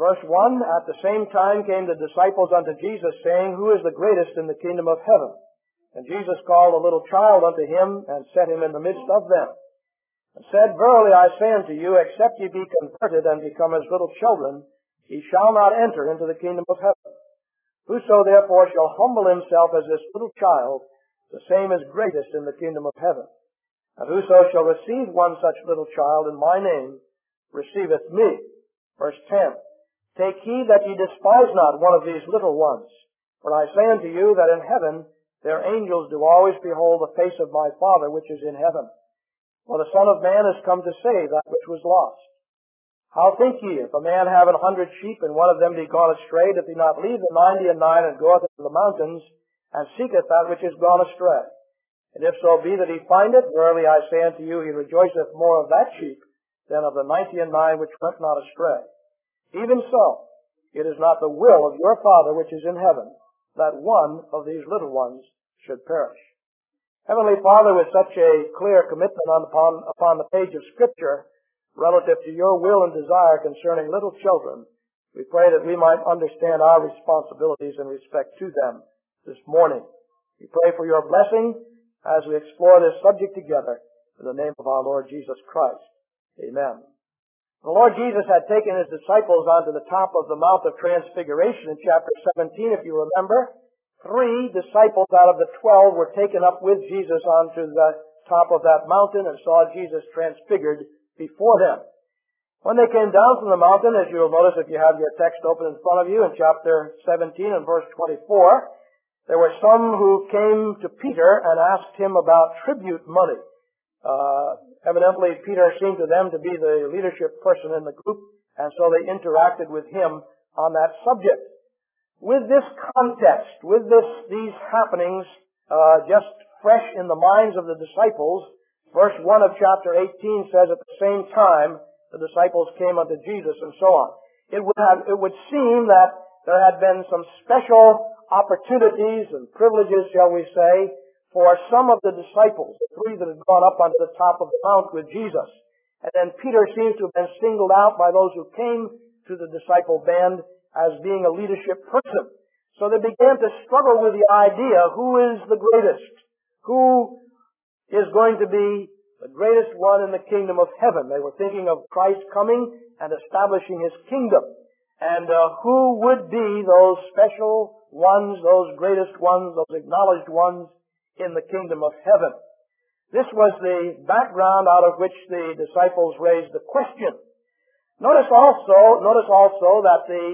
Verse 1, at the same time came the disciples unto Jesus, saying, Who is the greatest in the kingdom of heaven? And Jesus called a little child unto him, and set him in the midst of them, and said, Verily I say unto you, except ye be converted and become as little children, ye shall not enter into the kingdom of heaven. Whoso therefore shall humble himself as this little child, the same is greatest in the kingdom of heaven. And whoso shall receive one such little child in my name, receiveth me. Verse 10, Take heed that ye despise not one of these little ones. For I say unto you that in heaven their angels do always behold the face of my Father which is in heaven. For the Son of Man is come to save that which was lost. How think ye, if a man have 100 sheep, and one of them be gone astray, doth he not leave the 99 and goeth into the mountains, and seeketh that which is gone astray? And if so be that he find it, verily I say unto you, he rejoiceth more of that sheep than of the 99 which went not astray. Even so, it is not the will of your Father which is in heaven, that one of these little ones should perish. Heavenly Father, with such a clear commitment upon the page of Scripture relative to your will and desire concerning little children, we pray that we might understand our responsibilities in respect to them this morning. We pray for your blessing as we explore this subject together in the name of our Lord Jesus Christ. Amen. The Lord Jesus had taken his disciples onto the top of the Mount of Transfiguration in chapter 17, if you remember. 3 disciples out of the 12 were taken up with Jesus onto the top of that mountain and saw Jesus transfigured before them. When they came down from the mountain, as you'll notice if you have your text open in front of you in chapter 17 and verse 24, there were some who came to Peter and asked him about tribute money. Evidently, Peter seemed to them to be the leadership person in the group, and so they interacted with him on that subject. With this context, with these happenings just fresh in the minds of the disciples, verse 1 of chapter 18 says, At the same time the disciples came unto Jesus, and so on. It would seem that there had been some special opportunities and privileges, shall we say, for some of the disciples, the 3 that had gone up onto the top of the mount with Jesus. And then Peter seems to have been singled out by those who came to the disciple band as being a leadership person. So they began to struggle with the idea, who is the greatest? Who is going to be the greatest one in the kingdom of heaven? They were thinking of Christ coming and establishing his kingdom. And who would be those special ones, those greatest ones, those acknowledged ones in the kingdom of heaven? This was the background out of which the disciples raised the question. Notice also that the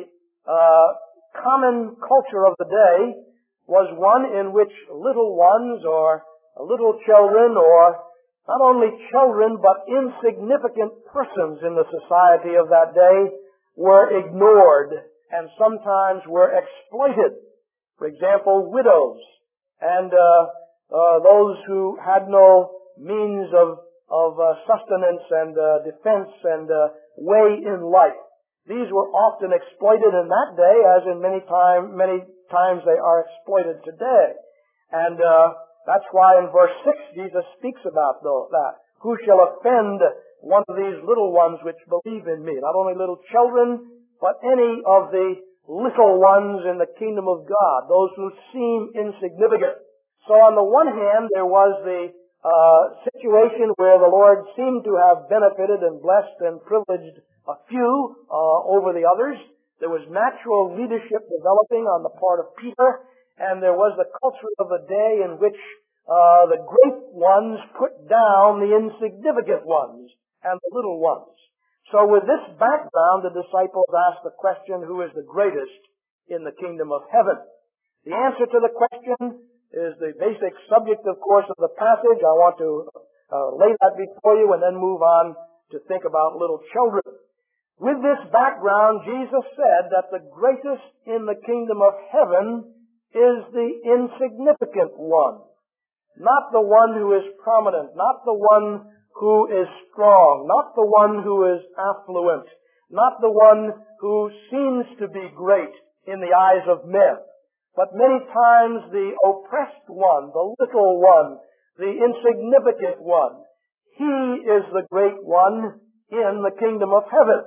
common culture of the day was one in which little ones or little children, or not only children but insignificant persons in the society of that day, were ignored and sometimes were exploited. For example, widows and those who had no means of sustenance and defense and way in life. These were often exploited in that day, as in many times they are exploited today. And that's why in verse 6 Jesus speaks about that. Who shall offend one of these little ones which believe in me? Not only little children, but any of the little ones in the kingdom of God, those who seem insignificant. So on the one hand, there was the situation where the Lord seemed to have benefited and blessed and privileged a few over the others. There was natural leadership developing on the part of Peter, and there was the culture of the day in which the great ones put down the insignificant ones and the little ones. So with this background, the disciples asked the question, who is the greatest in the kingdom of heaven? The answer to the question is the basic subject, of course, of the passage. I want to lay that before you and then move on to think about little children. With this background, Jesus said that the greatest in the kingdom of heaven is the insignificant one. Not the one who is prominent, not the one who is strong, not the one who is affluent, not the one who seems to be great in the eyes of men, but many times the oppressed one, the little one, the insignificant one. He is the great one in the kingdom of heaven.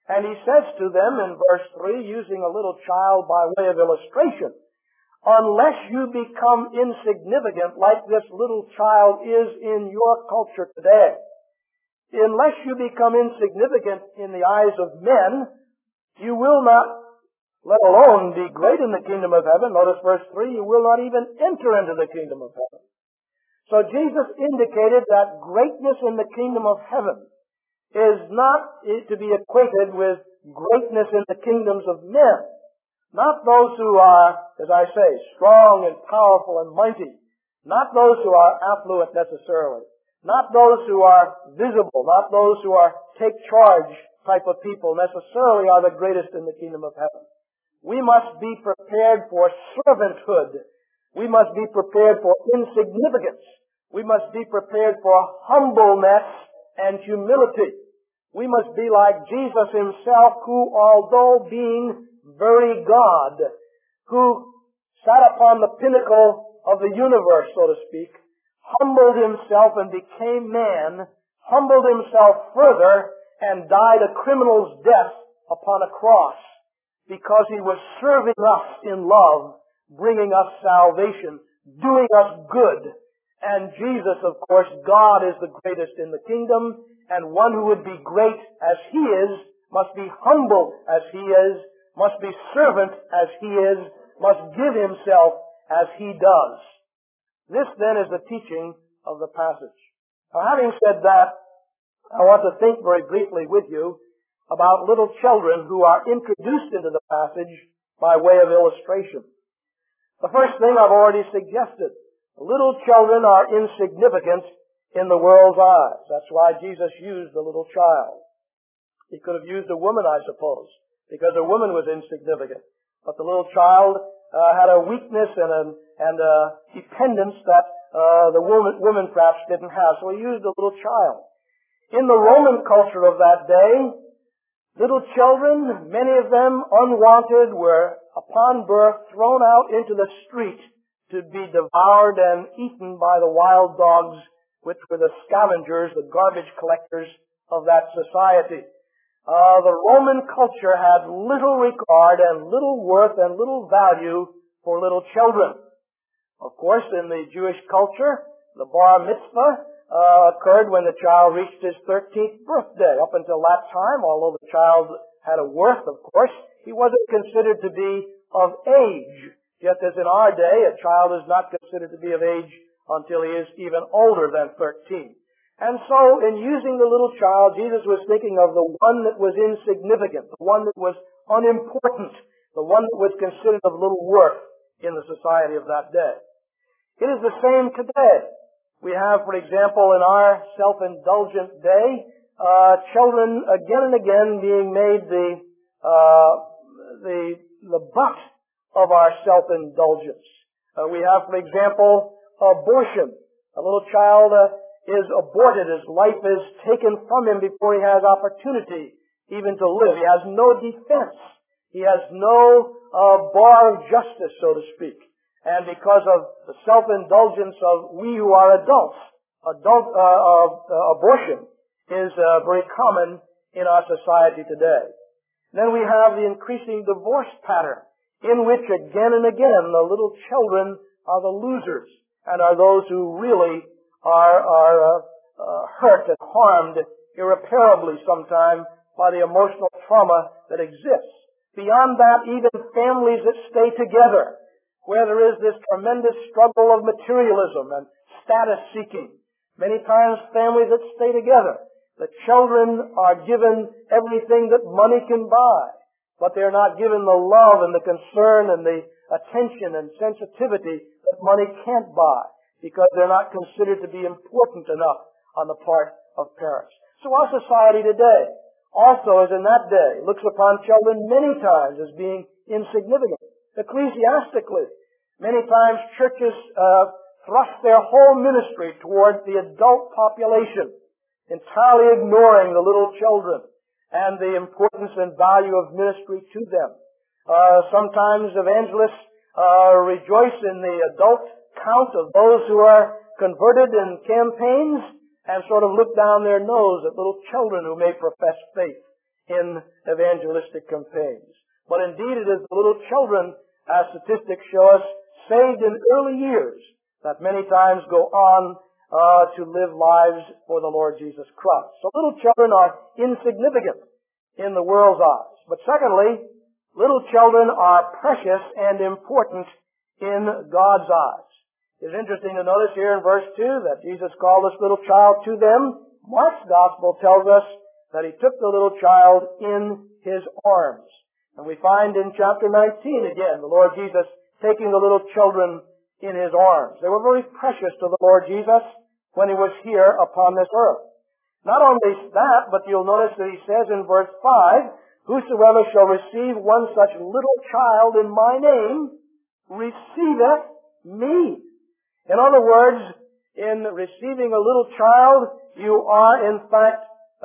And he says to them in verse 3, using a little child by way of illustration, unless you become insignificant like this little child is in your culture today, unless you become insignificant in the eyes of men, you will not, let alone be great in the kingdom of heaven. Notice verse 3, you will not even enter into the kingdom of heaven. So Jesus indicated that greatness in the kingdom of heaven is not to be equated with greatness in the kingdoms of men. Not those who are, as I say, strong and powerful and mighty. Not those who are affluent necessarily. Not those who are visible. Not those who are take charge type of people necessarily are the greatest in the kingdom of heaven. We must be prepared for servanthood. We must be prepared for insignificance. We must be prepared for humbleness and humility. We must be like Jesus himself, who, although being very God, who sat upon the pinnacle of the universe, so to speak, humbled himself and became man, humbled himself further, and died a criminal's death upon a cross, because he was serving us in love, bringing us salvation, doing us good. And Jesus, of course, God is the greatest in the kingdom, and one who would be great as he is, must be humble as he is, must be servant as he is, must give himself as he does. This then is the teaching of the passage. Now, having said that, I want to think very briefly with you about little children who are introduced into the passage by way of illustration. The first thing I've already suggested. Little children are insignificant in the world's eyes. That's why Jesus used the little child. He could have used a woman, I suppose, because a woman was insignificant. But the little child had a weakness and a dependence that the woman perhaps didn't have. So he used a little child. In the Roman culture of that day, little children, many of them unwanted, were upon birth thrown out into the street to be devoured and eaten by the wild dogs, which were the scavengers, the garbage collectors of that society. The Roman culture had little regard and little worth and little value for little children. Of course, in the Jewish culture, the bar mitzvah occurred when the child reached his 13th birthday. Up until that time, although the child had a worth, of course, he wasn't considered to be of age. Just as in our day, a child is not considered to be of age until he is even older than 13. And so, in using the little child, Jesus was thinking of the one that was insignificant, the one that was unimportant, the one that was considered of little worth in the society of that day. It is the same today. We have, for example, in our self-indulgent day, children again and again being made the butt of our self-indulgence. We have, for example, abortion. A little child is aborted. His life is taken from him before he has opportunity even to live. He has no defense. He has no bar of justice, so to speak. And because of the self-indulgence of we who are adults, abortion is very common in our society today. Then we have the increasing divorce pattern, in which again and again the little children are the losers and are those who really are hurt and harmed irreparably sometime by the emotional trauma that exists. Beyond that, even families that stay together, where there is this tremendous struggle of materialism and status seeking. Many times families that stay together, the children are given everything that money can buy, but they're not given the love and the concern and the attention and sensitivity that money can't buy, because they're not considered to be important enough on the part of parents. So our society today, also as in that day, looks upon children many times as being insignificant. Ecclesiastically, many times churches thrust their whole ministry toward the adult population, entirely ignoring the little children and the importance and value of ministry to them. Sometimes evangelists rejoice in the adult count of those who are converted in campaigns and sort of look down their nose at little children who may profess faith in evangelistic campaigns. But indeed it is the little children, as statistics show us, saved in early years that many times go on to live lives for the Lord Jesus Christ. So little children are insignificant in the world's eyes. But secondly, little children are precious and important in God's eyes. It's interesting to notice here in verse 2 that Jesus called this little child to them. Mark's Gospel tells us that he took the little child in his arms. And we find in chapter 19 again, the Lord Jesus taking the little children in his arms. They were very precious to the Lord Jesus when he was here upon this earth. Not only that, but you'll notice that he says in verse 5, "Whosoever shall receive one such little child in my name, receiveth me." In other words, in receiving a little child, you are in fact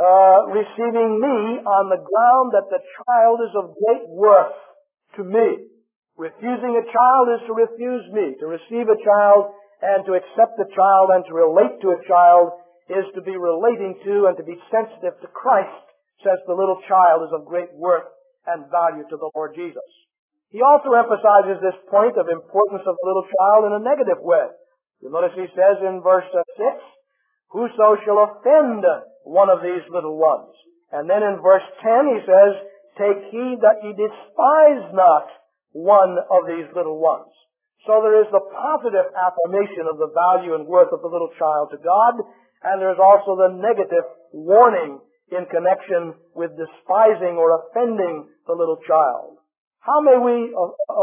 receiving me on the ground that the child is of great worth to me. Refusing a child is to refuse me. To receive a child and to accept a child and to relate to a child is to be relating to and to be sensitive to Christ, since the little child is of great worth and value to the Lord Jesus. He also emphasizes this point of importance of the little child in a negative way. You notice he says in verse 6, "Whoso shall offend one of these little ones." And then in verse 10 he says, "Take heed that ye despise not one of these little ones." So there is the positive affirmation of the value and worth of the little child to God, and there is also the negative warning in connection with despising or offending the little child. How may we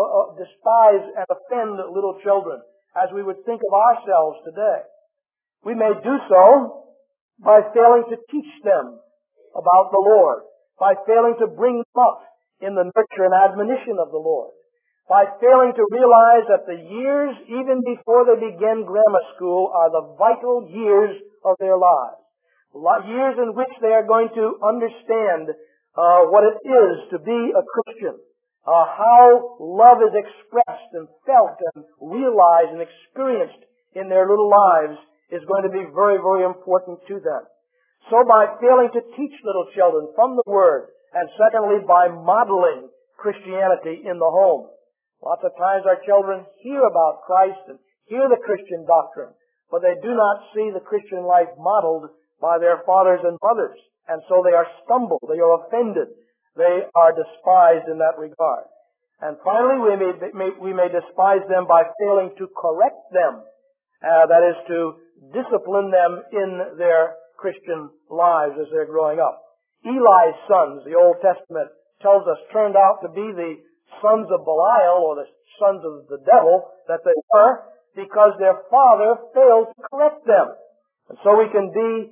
despise and offend little children as we would think of ourselves today? We may do so by failing to teach them about the Lord, by failing to bring them up in the nurture and admonition of the Lord, by failing to realize that the years, even before they begin grammar school, are the vital years of their lives. Years in which they are going to understand what it is to be a Christian, how love is expressed and felt and realized and experienced in their little lives is going to be very, very important to them. So by failing to teach little children from the Word, and secondly by modeling Christianity in the home. Lots of times our children hear about Christ and hear the Christian doctrine, but they do not see the Christian life modeled by their fathers and mothers. And so they are stumbled, they are offended, they are despised in that regard. And finally, we may despise them by failing to correct them. That is, to discipline them in their Christian lives as they're growing up. Eli's sons, the Old Testament tells us, turned out to be the sons of Belial, or the sons of the devil that they were, because their father failed to correct them. And so we can be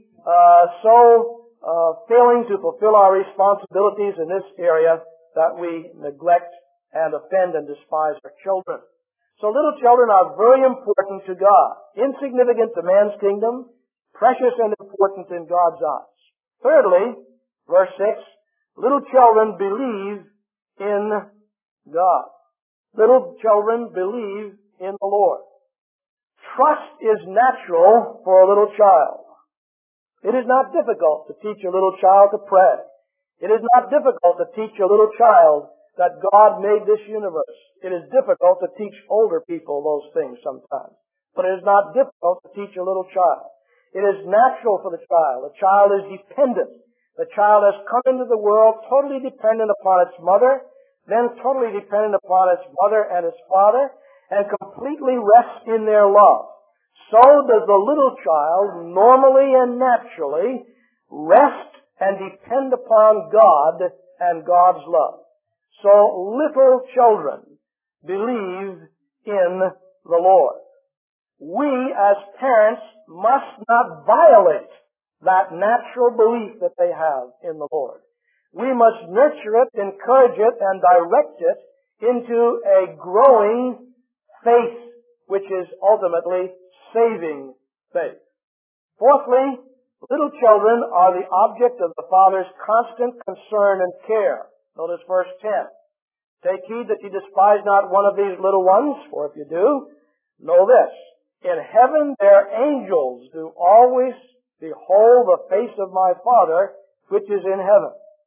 failing to fulfill our responsibilities in this area that we neglect and offend and despise our children. So little children are very important to God, insignificant to man's kingdom, precious and important in God's eyes. Thirdly, verse 6, little children believe in God. Little children believe in the Lord. Trust is natural for a little child. It is not difficult to teach a little child to pray. It is not difficult to teach a little child that God made this universe. It is difficult to teach older people those things sometimes. But it is not difficult to teach a little child. It is natural for the child. The child is dependent. The child has come into the world totally dependent upon its mother, then totally dependent upon its mother and its father, and completely rests in their love. So does the little child normally and naturally rest and depend upon God and God's love. So little children believe in the Lord. We as parents must not violate that natural belief that they have in the Lord. We must nurture it, encourage it, and direct it into a growing faith, which is ultimately saving faith. Fourthly, little children are the object of the Father's constant concern and care. Notice verse 10. Take heed that you despise not one of these little ones, for if you do, know this. In heaven their angels do always behold the face of my Father which is in heaven.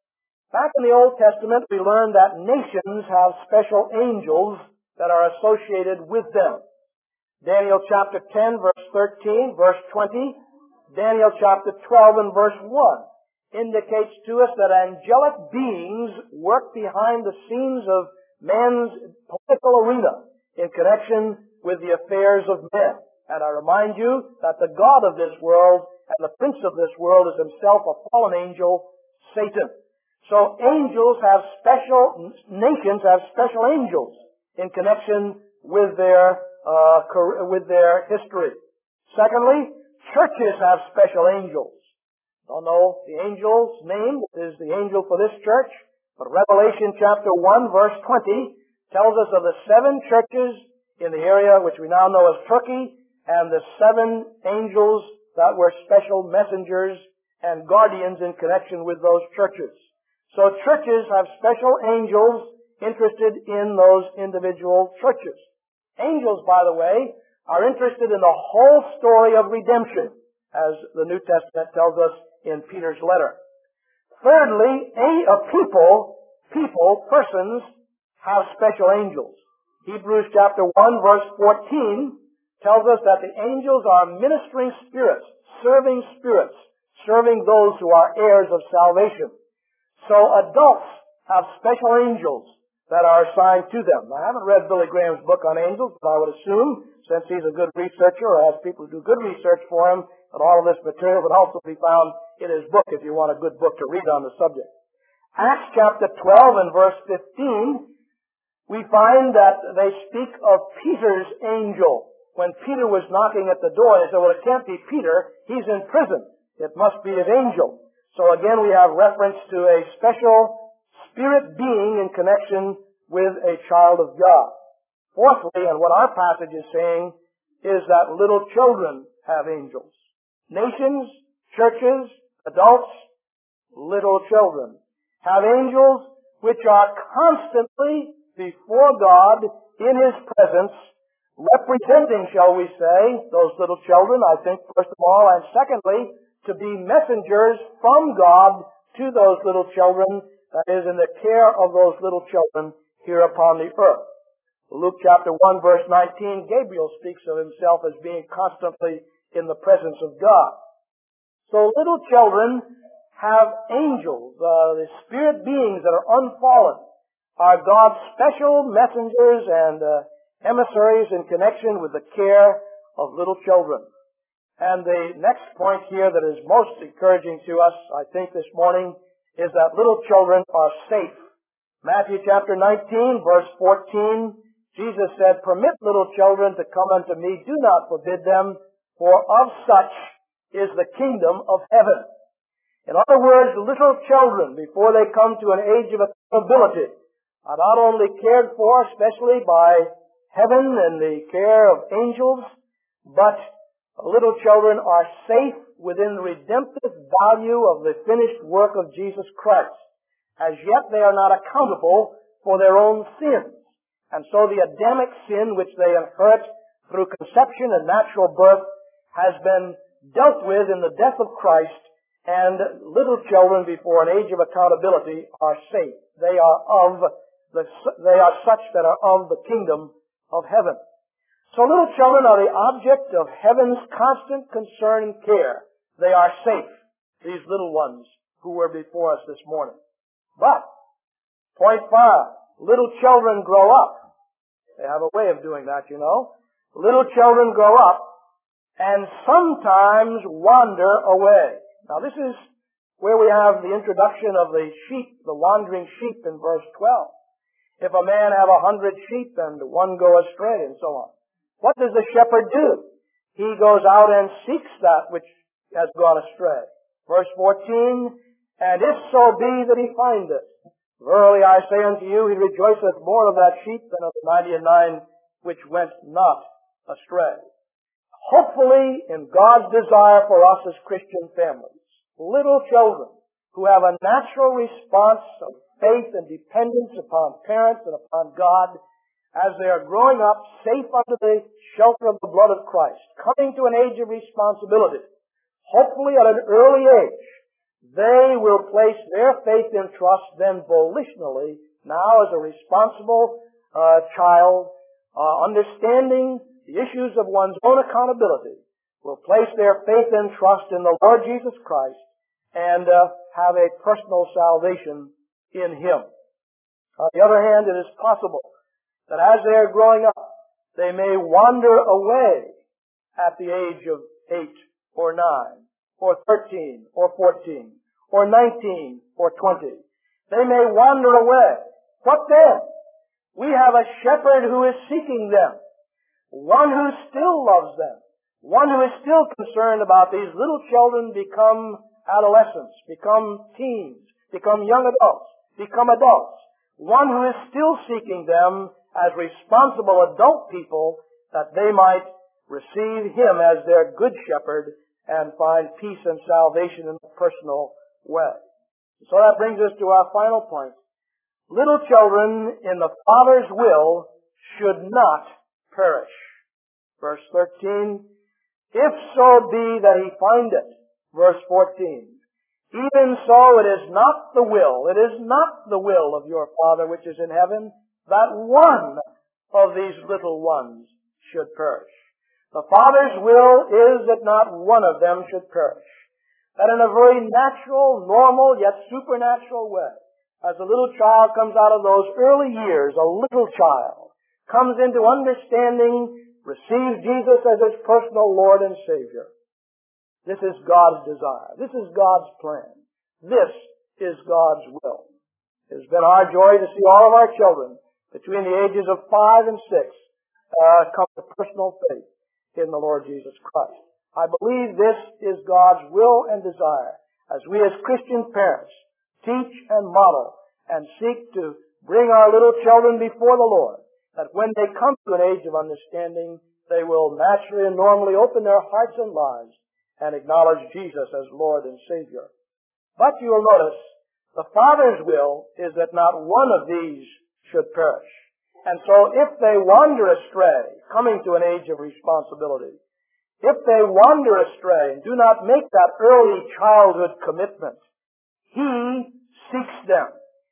Back in the Old Testament, we learned that nations have special angels that are associated with them. Daniel chapter 10, verse 13, verse 20, Daniel chapter 12 and verse 1 indicates to us that angelic beings work behind the scenes of man's political arena in connection with the affairs of men. And I remind you that the God of this world and the prince of this world is himself a fallen angel, Satan. So nations have special angels in connection with their history. Secondly, churches have special angels. Don't know the angel's name. It is the angel for this church. But Revelation chapter 1 verse 20 tells us of the 7 churches in the area which we now know as Turkey, and the 7 angels that were special messengers and guardians in connection with those churches. So churches have special angels interested in those individual churches. Angels, by the way, are interested in the whole story of redemption, as the New Testament tells us in Peter's letter. Thirdly, persons have special angels. Hebrews chapter 1 verse 14 tells us that the angels are ministering spirits, serving those who are heirs of salvation. So adults have special angels that are assigned to them. I haven't read Billy Graham's book on angels, but I would assume, since he's a good researcher or has people who do good research for him, that all of this material would also be found in his book if you want a good book to read on the subject. Acts chapter 12 and verse 15, we find that they speak of Peter's angel. When Peter was knocking at the door, they said, well, it can't be Peter. He's in prison. It must be his angel. So again, we have reference to a special spirit being in connection with a child of God. Fourthly, and what our passage is saying, is that little children have angels. Nations, churches, adults, little children have angels which are constantly before God in His presence, representing, shall we say, those little children, I think, first of all, and secondly, to be messengers from God to those little children, that is, in the care of those little children here upon the earth. Luke chapter 1 verse 19, Gabriel speaks of himself as being constantly in the presence of God. So little children have angels, the spirit beings that are unfallen, are God's special messengers and emissaries in connection with the care of little children. And the next point here that is most encouraging to us, I think, this morning, is that little children are safe. Matthew chapter 19, verse 14, Jesus said, "Permit little children to come unto me, do not forbid them, for of such is the kingdom of heaven." In other words, little children, before they come to an age of accountability, are not only cared for, especially by heaven and the care of angels, but little children are safe within the redemptive value of the finished work of Jesus Christ. As yet, they are not accountable for their own sins. And so the Adamic sin which they inherit through conception and natural birth has been dealt with in the death of Christ, and little children before an age of accountability are safe. They are such that are of the kingdom of heaven. So little children are the object of heaven's constant concern and care. They are safe, these little ones who were before us this morning. But, point 5, little children grow up. They have a way of doing that, you know. Little children grow up and sometimes wander away. Now this is where we have the introduction of the sheep, the wandering sheep in verse 12. If a man have 100 sheep and one go astray and so on, what does the shepherd do? He goes out and seeks that which has gone astray. Verse 14, "And if so be that he find it, verily I say unto you, he rejoiceth more of that sheep than of the 99 which went not astray." Hopefully, in God's desire for us as Christian families, little children who have a natural response of faith and dependence upon parents and upon God, as they are growing up safe under the shelter of the blood of Christ, coming to an age of responsibility, hopefully at an early age, they will place their faith and trust then volitionally, now as a responsible child, understanding the issues of one's own accountability, will place their faith and trust in the Lord Jesus Christ and have a personal salvation in Him. On the other hand, it is possible that as they are growing up, they may wander away at the age of 8 or 9 or 13 or 14 or 19 or 20. They may wander away. What then? We have a shepherd who is seeking them, one who still loves them, one who is still concerned about these little children become adolescents, become teens, become young adults, become adults, one who is still seeking them as responsible adult people that they might receive Him as their good shepherd and find peace and salvation in a personal way. So that brings us to our final point. Little children in the Father's will should not perish. Verse 13, if so be that He find it. Verse 14, even so it is not the will of your Father which is in heaven, that one of these little ones should perish. The Father's will is that not one of them should perish. That in a very natural, normal, yet supernatural way, as a little child comes out of those early years, a little child comes into understanding, receives Jesus as his personal Lord and Savior. This is God's desire. This is God's plan. This is God's will. It has been our joy to see all of our children between the ages of 5 and 6 come to personal faith in the Lord Jesus Christ. I believe this is God's will and desire as we as Christian parents teach and model and seek to bring our little children before the Lord, that when they come to an age of understanding, they will naturally and normally open their hearts and lives and acknowledge Jesus as Lord and Savior. But you will notice, the Father's will is that not one of these should perish. And so if they wander astray, coming to an age of responsibility, if they wander astray and do not make that early childhood commitment, He seeks them.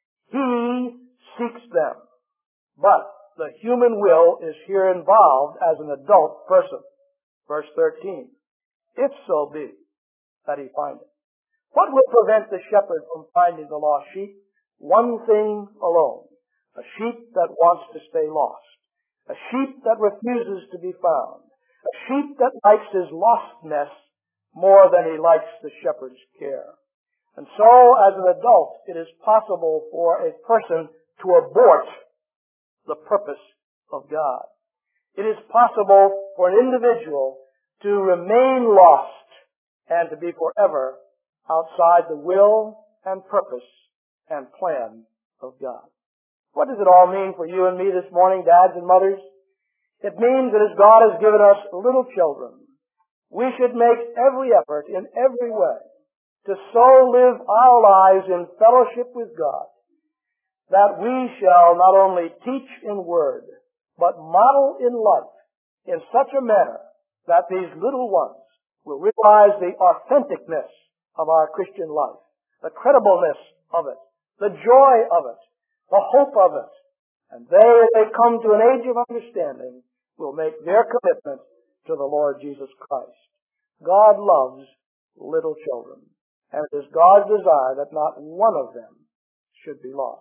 He seeks them. But the human will is here involved as an adult person. Verse 13. If so be that he find it. What will prevent the shepherd from finding the lost sheep? One thing alone. A sheep that wants to stay lost. A sheep that refuses to be found. A sheep that likes his lostness more than he likes the shepherd's care. And so, as an adult, it is possible for a person to abort the purpose of God. It is possible for an individual to remain lost and to be forever outside the will and purpose and plan of God. What does it all mean for you and me this morning, dads and mothers? It means that as God has given us little children, we should make every effort in every way to so live our lives in fellowship with God that we shall not only teach in word, but model in life in such a manner that these little ones will realize the authenticness of our Christian life, the credibleness of it, the joy of it, the hope of it. And they, as they come to an age of understanding, will make their commitment to the Lord Jesus Christ. God loves little children, and it is God's desire that not one of them should be lost.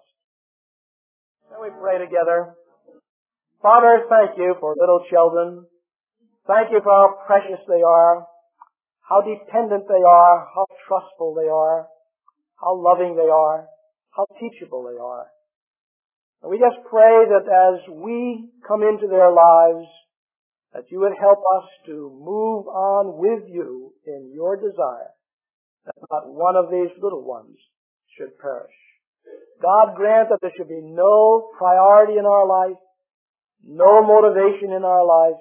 Shall we pray together? Father, thank you for little children. Thank you for how precious they are, how dependent they are, how trustful they are, how loving they are, how teachable they are. And we just pray that as we come into their lives, that you would help us to move on with you in your desire, that not one of these little ones should perish. God grant that there should be no priority in our life, no motivation in our life,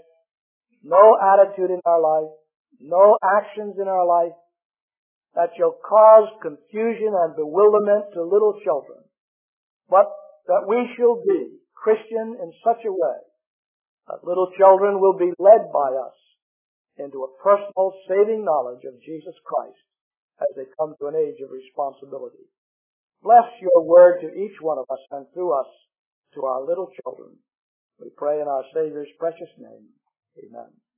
no attitude in our life, no actions in our life that shall cause confusion and bewilderment to little children, but that we shall be Christian in such a way that little children will be led by us into a personal saving knowledge of Jesus Christ as they come to an age of responsibility. Bless your word to each one of us and through us to our little children. We pray in our Savior's precious name. Amen.